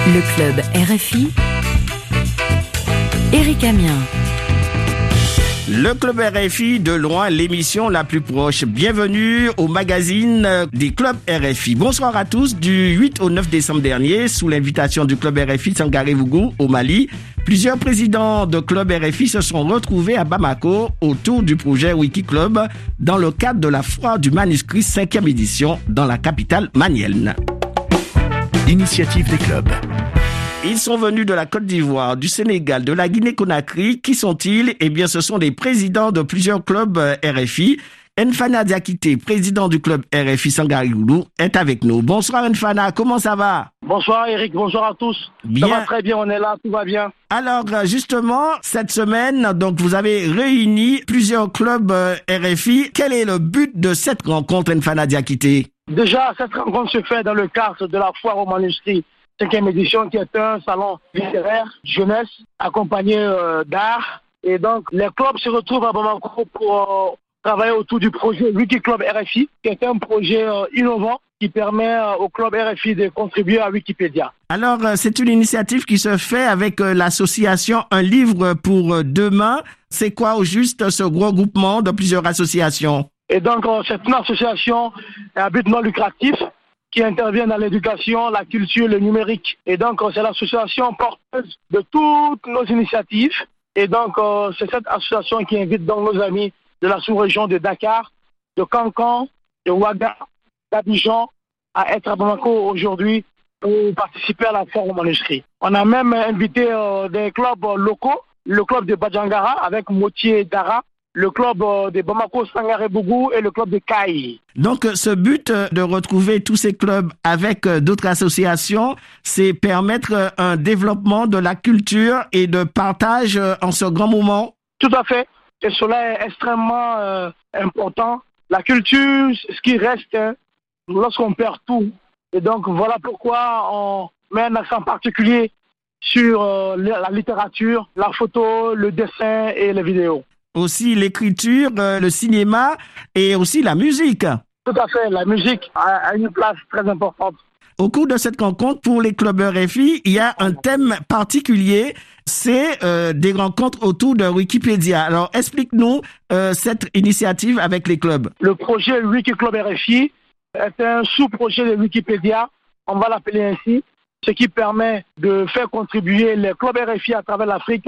Le club RFI, Éric Amiens. Le club RFI, de loin l'émission la plus proche. Bienvenue au magazine des clubs RFI. Bonsoir à tous. Du 8 au 9 décembre dernier, sous l'invitation du club RFI de Sangaré-Vougourou au Mali, plusieurs présidents de club RFI se sont retrouvés à Bamako autour du projet Wikiclub dans le cadre de la foire du manuscrit 5e édition dans la capitale malienne. Initiative des clubs. Ils sont venus de la Côte d'Ivoire, du Sénégal, de la Guinée-Conakry. Qui sont-ils? Eh bien, ce sont des présidents de plusieurs clubs RFI. Nfana Diakité, président du club RFI Sangaré-Vougourou, est avec nous. Bonsoir Nfana, comment ça va? Bonsoir Eric, bonsoir à tous. Bien. Ça va très bien, on est là, tout va bien. Alors justement, cette semaine, donc vous avez réuni plusieurs clubs RFI. Quel est le but de cette rencontre, Nfana Diakité? Déjà, cette rencontre se fait dans le cadre de la foire au manuscrit 5e édition, qui est un salon littéraire, jeunesse, accompagné d'art. Et donc, les clubs se retrouvent à Bamako pour travailler autour du projet Wikiclub RFI, qui est un projet innovant qui permet au club RFI de contribuer à Wikipédia. Alors, c'est une initiative qui se fait avec l'association Un livre pour demain. C'est quoi au juste ce gros groupement de plusieurs associations? Et donc, c'est une association à but non lucratif qui intervient dans l'éducation, la culture, le numérique. Et donc, c'est l'association porteuse de toutes nos initiatives. Et donc, c'est cette association qui invite donc nos amis de la sous-région de Dakar, de Cancan, de Ouaga, d'Abidjan, à être à Bamako aujourd'hui pour participer à la foire au manuscrit. On a même invité des clubs locaux, le club de Badjangara avec Motier Dara, le club de Bamako Sangaré-Vougourou et le club de Kaï. Donc, ce but de retrouver tous ces clubs avec d'autres associations, c'est permettre un développement de la culture et de partage en ce grand moment? Tout à fait. Et cela est extrêmement important. La culture, ce qui reste lorsqu'on perd tout. Et donc, voilà pourquoi on met un accent particulier sur la littérature, la photo, le dessin et les vidéos. Aussi l'écriture, le cinéma et aussi la musique. Tout à fait, la musique a une place très importante. Au cours de cette rencontre, pour les clubs RFI, il y a un thème particulier, c'est des rencontres autour de Wikipédia. Alors, explique-nous cette initiative avec les clubs. Le projet Wikiclub RFI est un sous-projet de Wikipédia, on va l'appeler ainsi, ce qui permet de faire contribuer les clubs RFI à travers l'Afrique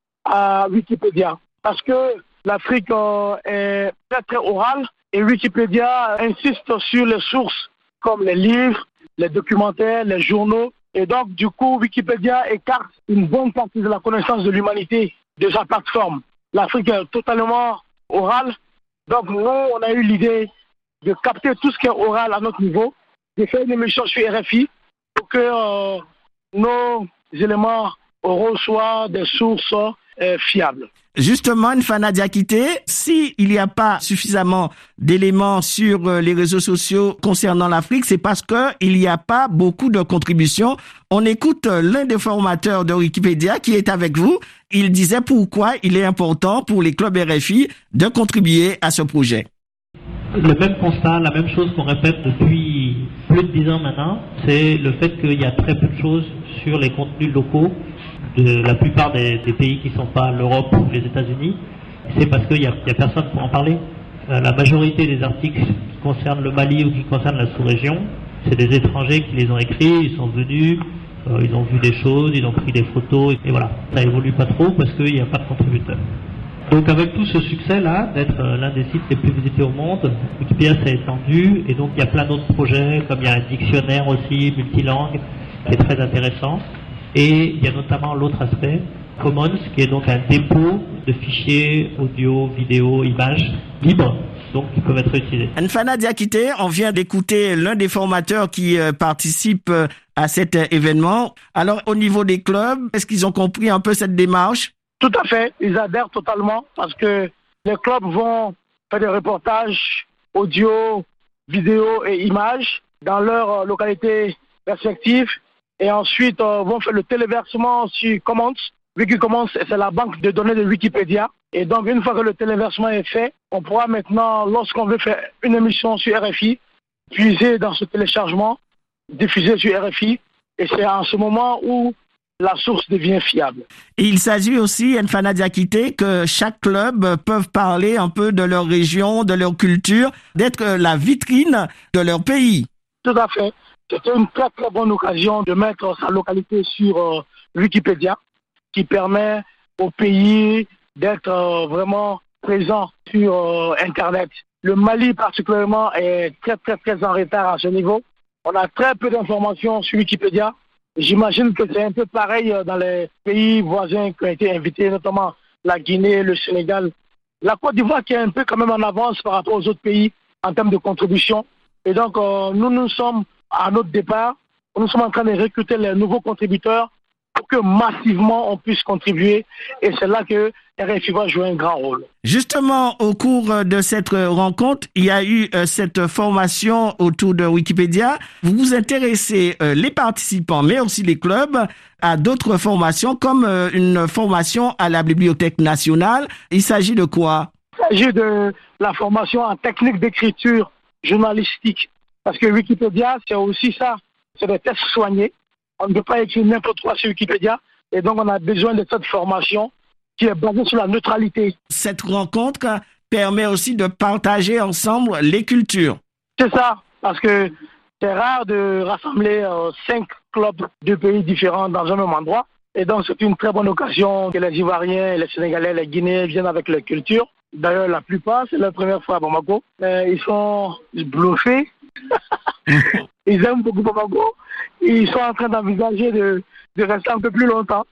à Wikipédia. Parce que l'Afrique est très très orale et Wikipédia insiste sur les sources comme les livres, les documentaires, les journaux. Et donc, du coup, Wikipédia écarte une bonne partie de la connaissance de l'humanité de sa plateforme. L'Afrique est totalement orale. Donc, nous, on a eu l'idée de capter tout ce qui est oral à notre niveau, de faire une émission sur RFI pour que nos éléments oraux soient des sources fiables. Justement, Nfana Diakité, s'il n'y a pas suffisamment d'éléments sur les réseaux sociaux concernant l'Afrique, c'est parce qu'il n'y a pas beaucoup de contributions. On écoute l'un des formateurs de Wikipédia qui est avec vous. Il disait pourquoi il est important pour les clubs RFI de contribuer à ce projet. Le même constat, la même chose qu'on répète depuis plus de 10 ans maintenant, c'est le fait qu'il y a très peu de choses sur les contenus locaux de la plupart des pays qui ne sont pas l'Europe ou les États-Unis. C'est parce qu'il n'y a personne pour en parler. La majorité des articles qui concernent le Mali ou qui concernent la sous-région, c'est des étrangers qui les ont écrits, ils sont venus, ils ont vu des choses, ils ont pris des photos, et voilà. Ça évolue pas trop parce qu'il n'y a pas de contributeurs. Donc avec tout ce succès-là, d'être l'un des sites les plus visités au monde, Wikipédia s'est étendu, et donc il y a plein d'autres projets, comme il y a un dictionnaire aussi multilangue, qui est très intéressant. Et il y a notamment l'autre aspect, Commons, qui est donc un dépôt de fichiers audio, vidéo, images libres, donc qui peuvent être utilisés. Nfana Diakité, on vient d'écouter l'un des formateurs qui participe à cet événement. Alors, au niveau des clubs, est-ce qu'ils ont compris un peu cette démarche? Tout à fait, ils adhèrent totalement parce que les clubs vont faire des reportages audio, vidéo et images dans leur localité respective. Et ensuite, vont faire le téléversement sur Commons. Wikicommons, c'est la banque de données de Wikipédia. Et donc, une fois que le téléversement est fait, on pourra maintenant, lorsqu'on veut faire une émission sur RFI, puiser dans ce téléchargement, diffuser sur RFI Et c'est en ce moment où la source devient fiable. Et il s'agit aussi, N'Fana Diakité, que chaque club peut parler un peu de leur région, de leur culture, d'être la vitrine de leur pays. Tout à fait. C'était une très très bonne occasion de mettre sa localité sur Wikipédia, qui permet au pays d'être vraiment présent sur Internet. Le Mali particulièrement est très très très en retard à ce niveau. On a très peu d'informations sur Wikipédia. J'imagine que c'est un peu pareil dans les pays voisins qui ont été invités, notamment la Guinée, le Sénégal. La Côte d'Ivoire qui est un peu quand même en avance par rapport aux autres pays en termes de contribution. Et donc nous sommes à notre départ, nous sommes en train de recruter les nouveaux contributeurs pour que massivement on puisse contribuer. Et c'est là que RFI va jouer un grand rôle. Justement, au cours de cette rencontre, il y a eu cette formation autour de Wikipédia. Vous vous intéressez, les participants, mais aussi les clubs, à d'autres formations, comme une formation à la Bibliothèque nationale. Il s'agit de quoi? Il s'agit de la formation en technique d'écriture journalistique. Parce que Wikipédia, c'est aussi ça, c'est des tests soignés. On ne peut pas écrire n'importe quoi sur Wikipédia. Et donc, on a besoin de cette formation qui est basée sur la neutralité. Cette rencontre permet aussi de partager ensemble les cultures. C'est ça, parce que c'est rare de rassembler 5 clubs de pays différents dans un même endroit. Et donc, c'est une très bonne occasion que les Ivoiriens, les Sénégalais, les Guinéens viennent avec leur culture. D'ailleurs, la plupart, c'est leur première fois à Bamako. Ils sont bluffés. Ils aiment beaucoup Bamako. Ils sont en train d'envisager de rester un peu plus longtemps.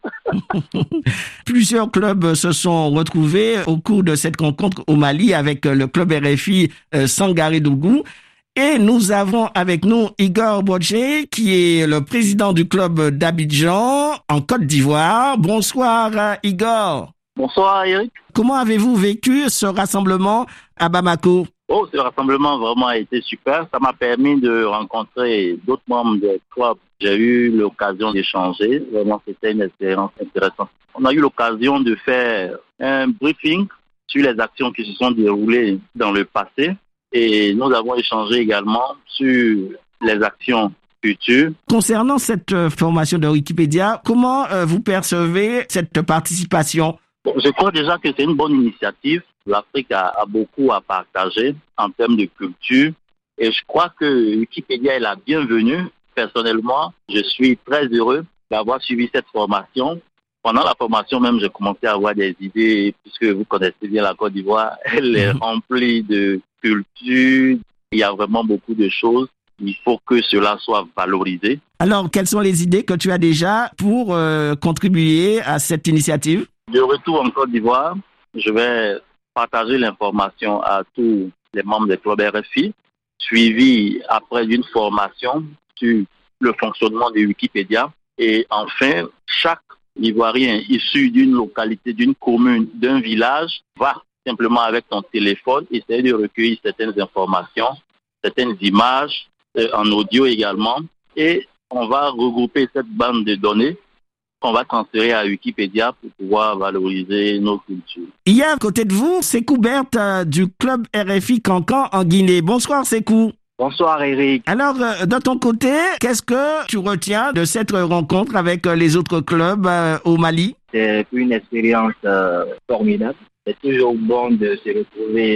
Plusieurs clubs se sont retrouvés au cours de cette rencontre au Mali avec le club RFI Sangaré-Dougou. Et nous avons avec nous Igor Bodje, qui est le président du club d'Abidjan en Côte d'Ivoire. Bonsoir Igor. Bonsoir Eric. Comment avez-vous vécu ce rassemblement à Bamako? Ce rassemblement vraiment a été super. Ça m'a permis de rencontrer d'autres membres des clubs. J'ai eu l'occasion d'échanger. Vraiment, c'était une expérience intéressante. On a eu l'occasion de faire un briefing sur les actions qui se sont déroulées dans le passé. Et nous avons échangé également sur les actions futures. Concernant cette formation de Wikipédia, comment vous percevez cette participation? Je crois déjà que c'est une bonne initiative. L'Afrique a beaucoup à partager en termes de culture. Et je crois que Wikipédia est la bienvenue. Personnellement, je suis très heureux d'avoir suivi cette formation. Pendant la formation même, j'ai commencé à avoir des idées, puisque vous connaissez bien la Côte d'Ivoire. Elle est remplie de culture. Il y a vraiment beaucoup de choses. Il faut que cela soit valorisé. Alors, quelles sont les idées que tu as déjà pour contribuer à cette initiative? De retour en Côte d'Ivoire, je vais partager l'information à tous les membres des clubs RFI, suivi après d'une formation sur le fonctionnement de Wikipédia. Et enfin, chaque Ivoirien issu d'une localité, d'une commune, d'un village, va simplement avec ton téléphone essayer de recueillir certaines informations, certaines images, en audio également. Et on va regrouper cette bande de données qu'on va transférer à Wikipédia pour pouvoir valoriser nos cultures. Il y a à côté de vous Sékou Berthe du club RFI Cancan en Guinée. Bonsoir Sékou. Bonsoir Eric. Alors, de ton côté, qu'est-ce que tu retiens de cette rencontre avec les autres clubs au Mali? C'est une expérience formidable. C'est toujours bon de se retrouver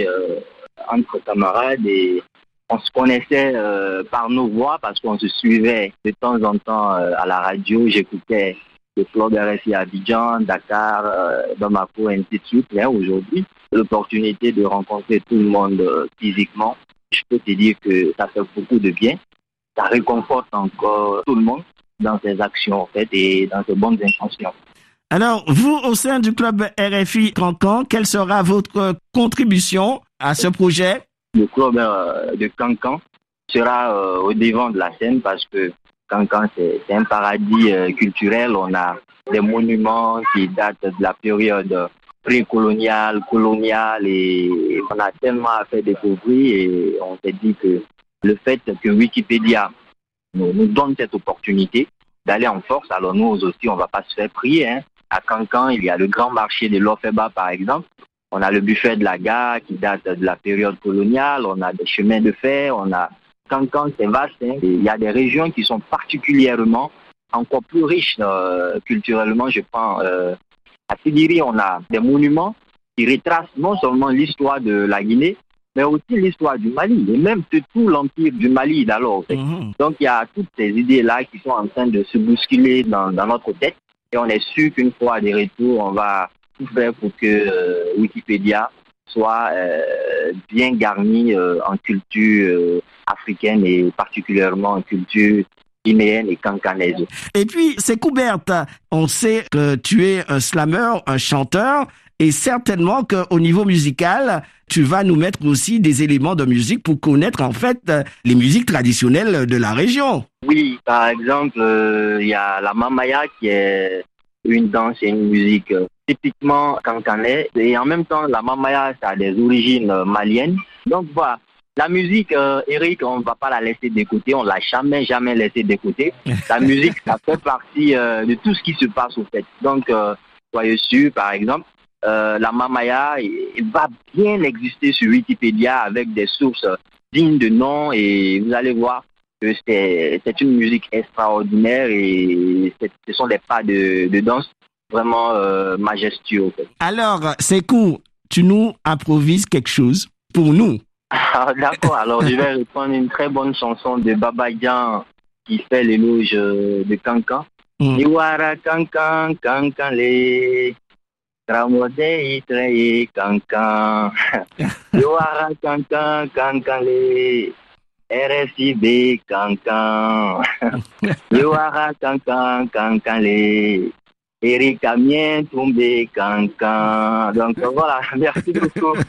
entre camarades et on se connaissait par nos voix parce qu'on se suivait de temps en temps à la radio. J'écoutais le club RFI Abidjan, Dakar, Bamako, ainsi de suite. Là, aujourd'hui, l'opportunité de rencontrer tout le monde physiquement, je peux te dire que ça fait beaucoup de bien. Ça réconforte encore tout le monde dans ses actions en fait, et dans ses bonnes intentions. Alors, vous, au sein du club RFI Cancan, quelle sera votre contribution à ce projet? Le club de Cancan sera au devant de la scène parce que Cancan, c'est un paradis culturel. On a des monuments qui datent de la période précoloniale, coloniale, et on a tellement à faire découvrir et on s'est dit que le fait que Wikipédia nous donne cette opportunité d'aller en force, alors nous aussi, on ne va pas se faire prier. Hein. À Cancan, il y a le grand marché de l'Ofeba, par exemple. On a le buffet de la gare qui date de la période coloniale. On a des chemins de fer. On a Cancan, c'est vaste. Hein. Il y a des régions qui sont particulièrement encore plus riche culturellement, je pense. À Tidiri, on a des monuments qui retracent non seulement l'histoire de la Guinée, mais aussi l'histoire du Mali, et même de tout l'empire du Mali d'alors. Donc il y a toutes ces idées-là qui sont en train de se bousculer dans notre tête, et on est sûr qu'une fois des retours, on va tout faire pour que Wikipédia soit bien garni en culture africaine et particulièrement en culture guinéenne et cancanaise. Et puis, Sékou Berthe, on sait que tu es un slameur, un chanteur, et certainement qu'au niveau musical, tu vas nous mettre aussi des éléments de musique pour connaître en fait les musiques traditionnelles de la région. Oui, par exemple, il y a la mamaya qui est une danse et une musique typiquement cancanaise, et en même temps, la mamaya, ça a des origines maliennes. Donc voilà. La musique, Eric, on ne va pas la laisser de côté, on ne l'a jamais laissé de côté. La musique, ça fait partie de tout ce qui se passe au fait. Donc, soyez sûr, par exemple, la mamaya va bien exister sur Wikipédia avec des sources dignes de nom, et vous allez voir que c'est une musique extraordinaire, et ce sont des pas de danse vraiment majestueux. En fait. Alors, Sékou, tu nous improvises quelque chose pour nous? D'accord, alors je vais reprendre une très bonne chanson de Baba Dian qui fait l'éloge de Kankan. Iwara Kankan, Kankan le, Tramode Itreye Kankan. Iwara Kankan, Kankan le, RSIB Kankan. Iwara Kankan, Kankan le, Eric Amien tombé Kankan. Donc voilà, merci beaucoup.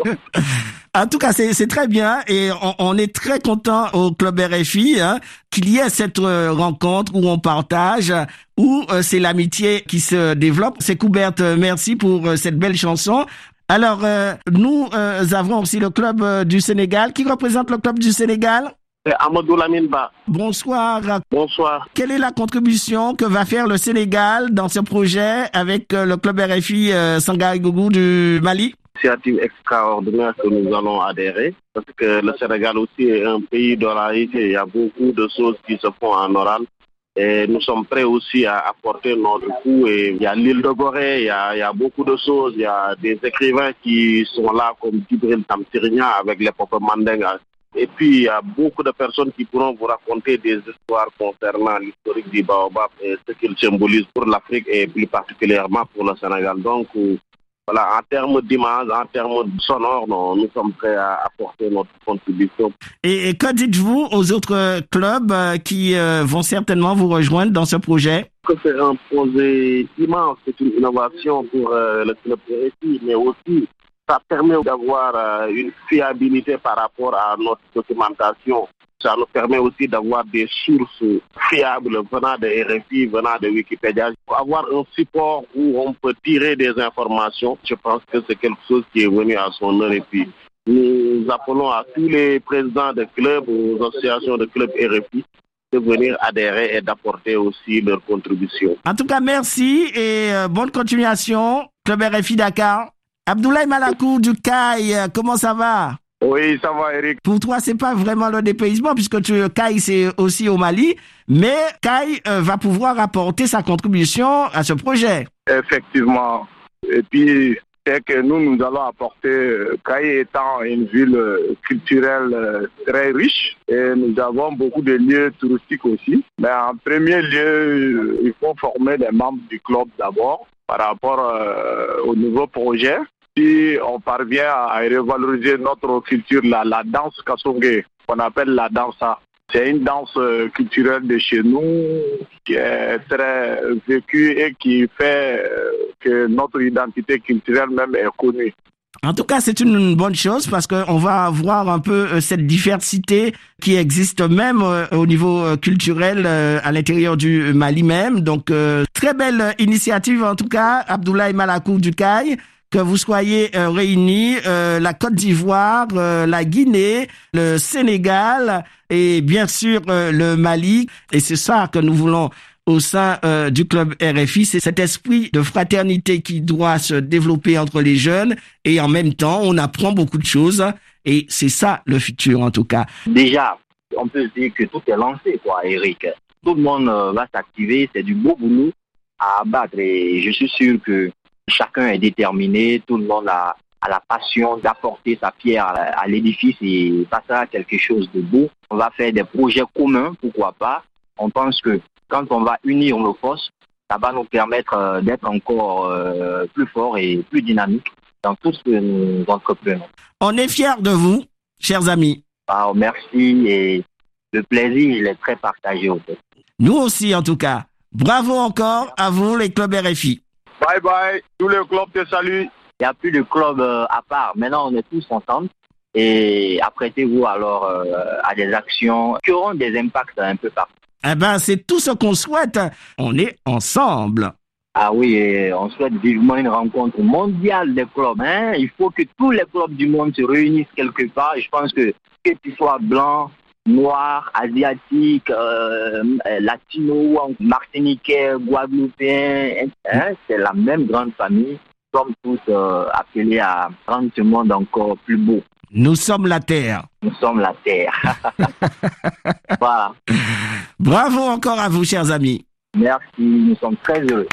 En tout cas, c'est très bien, et on est très content au Club RFI qu'il y ait cette rencontre où on partage, où c'est l'amitié qui se développe. Sékou Berthe, merci pour cette belle chanson. Alors, nous avons aussi le Club du Sénégal. Qui représente le Club du Sénégal? Amadou Lamine Ba. Bonsoir. Bonsoir. Quelle est la contribution que va faire le Sénégal dans ce projet avec le Club RFI Sangaye Gougou du Mali? Initiative extraordinaire que nous allons adhérer, parce que le Sénégal aussi est un pays d'oralité. Il y a beaucoup de choses qui se font en oral, et nous sommes prêts aussi à apporter notre coup. Et il y a l'île de Gorée, il y a beaucoup de choses. Il y a des écrivains qui sont là comme Djibril Tamsirinia avec les peuples mandingues. Et puis il y a beaucoup de personnes qui pourront vous raconter des histoires concernant l'historique du Baobab et ce qu'il symbolise pour l'Afrique et plus particulièrement pour le Sénégal. Donc voilà, en termes d'image, en termes sonores, nous sommes prêts à apporter notre contribution. Et que dites-vous aux autres clubs qui vont certainement vous rejoindre dans ce projet? Que c'est un projet immense, c'est une innovation pour le club RFI, mais aussi ça permet d'avoir une fiabilité par rapport à notre documentation. Ça nous permet aussi d'avoir des sources fiables venant de RFI, venant de Wikipédia. Avoir un support où on peut tirer des informations, je pense que c'est quelque chose qui est venu à son heure. Et puis, nous appelons à tous les présidents de clubs, aux associations de clubs RFI, de venir adhérer et d'apporter aussi leur contribution. En tout cas, merci et bonne continuation. Club RFI Dakar. Abdoulaye Malakou du CAI, comment ça va? Oui, ça va, Eric. Pour toi, c'est pas vraiment le dépaysement puisque CAI, c'est aussi au Mali, mais CAI va pouvoir apporter sa contribution à ce projet. Effectivement. Et puis, c'est que nous allons apporter, CAI étant une ville culturelle très riche, et nous avons beaucoup de lieux touristiques aussi. Mais en premier lieu, il faut former les membres du club d'abord par rapport au nouveau projet. Si on parvient à revaloriser notre culture, la danse Kasongé, qu'on appelle la dansa, c'est une danse culturelle de chez nous qui est très vécue et qui fait que notre identité culturelle même est connue. En tout cas, c'est une bonne chose parce qu'on va avoir un peu cette diversité qui existe même au niveau culturel à l'intérieur du Mali même. Donc, très belle initiative en tout cas, Abdoulaye Malakou du CAI. Que vous soyez réunis, la Côte d'Ivoire, la Guinée, le Sénégal et bien sûr le Mali. Et c'est ça que nous voulons au sein du club RFI, c'est cet esprit de fraternité qui doit se développer entre les jeunes et en même temps, on apprend beaucoup de choses et c'est ça le futur en tout cas. Déjà, on peut dire que tout est lancé, quoi, Eric. tout le monde va s'activer. C'est du beau boulot à abattre et je suis sûr que chacun est déterminé, tout le monde a la passion d'apporter sa pierre à l'édifice et passer à quelque chose de beau. On va faire des projets communs, pourquoi pas. On pense que quand on va unir nos forces, ça va nous permettre d'être encore plus forts et plus dynamiques dans tout ce que nous entreprenons. On est fiers de vous, chers amis. Alors, merci et le plaisir, il est très partagé au fait. Nous aussi, en tout cas. Bravo encore à vous, les clubs RFI. Bye bye, tous les clubs te saluent. Il n'y a plus de club à part. Maintenant, on est tous ensemble et apprêtez-vous alors à des actions qui auront des impacts un peu partout. Eh ben, c'est tout ce qu'on souhaite. On est ensemble. Ah oui, et on souhaite vivement une rencontre mondiale des clubs. Il faut que tous les clubs du monde se réunissent quelque part. Et je pense que tu sois blanc, noir, asiatique, latino, martiniquais, guadeloupéen, c'est la même grande famille. Nous sommes tous appelés à rendre ce monde encore plus beau. Nous sommes la Terre. Nous sommes la Terre. Voilà. Bravo encore à vous, chers amis. Merci, nous sommes très heureux.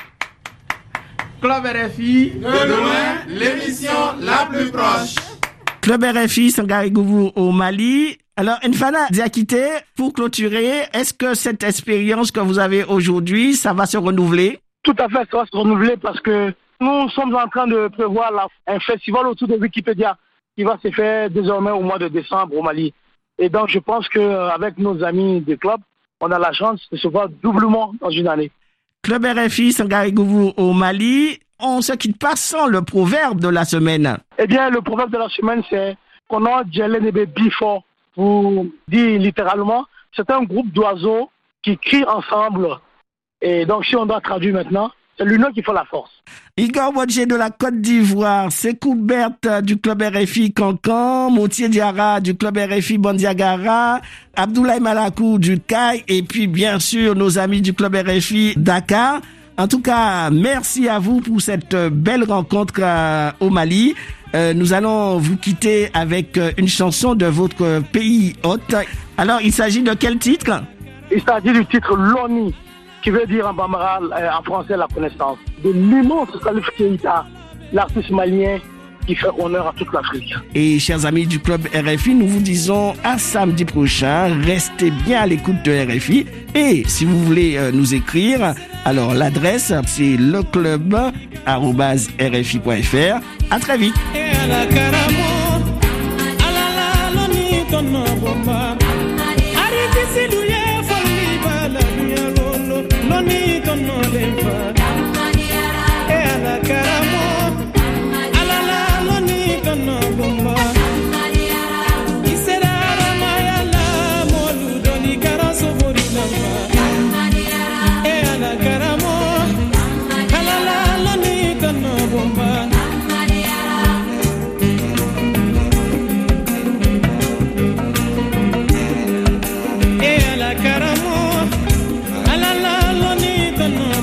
Club RFI, de loin, l'émission la plus proche. Club RFI, Sangaré-Gouvou au Mali. Alors, N'Fana Diakité, pour clôturer, est-ce que cette expérience que vous avez aujourd'hui, ça va se renouveler? Tout à fait, ça va se renouveler parce que nous sommes en train de prévoir un festival autour de Wikipédia qui va se faire désormais au mois de décembre au Mali. Et donc, je pense qu'avec nos amis des clubs, on a la chance de se voir doublement dans une année. Club RFI, Sangaré-Gouvou au Mali. On se quitte pas sans le proverbe de la semaine. Eh bien, le proverbe de la semaine, c'est qu'on a Djellenebe Bifo. Pour dire littéralement, c'est un groupe d'oiseaux qui crient ensemble. Et donc, si on doit traduire maintenant, c'est l'union qui fait la force. Igor Bodje de la Côte d'Ivoire, Sekou Berthe du club RFI Cancan, Moutier Diarra du club RFI Bandiagara, Abdoulaye Malakou du CAI et puis bien sûr nos amis du club RFI Dakar. En tout cas, merci à vous pour cette belle rencontre au Mali. Nous allons vous quitter avec une chanson de votre pays hôte. Alors, il s'agit de quel titre? Il s'agit du titre Loni, qui veut dire en bambara, en français, la connaissance. De l'immense Salif Keïta, l'artiste malien qui fait honneur à toute l'Afrique. Et chers amis du club RFI, nous vous disons à samedi prochain. Restez bien à l'écoute de RFI. Et si vous voulez nous écrire, alors l'adresse c'est leclub@rfi.fr. À très vite. Karamo, alala, loni, tono.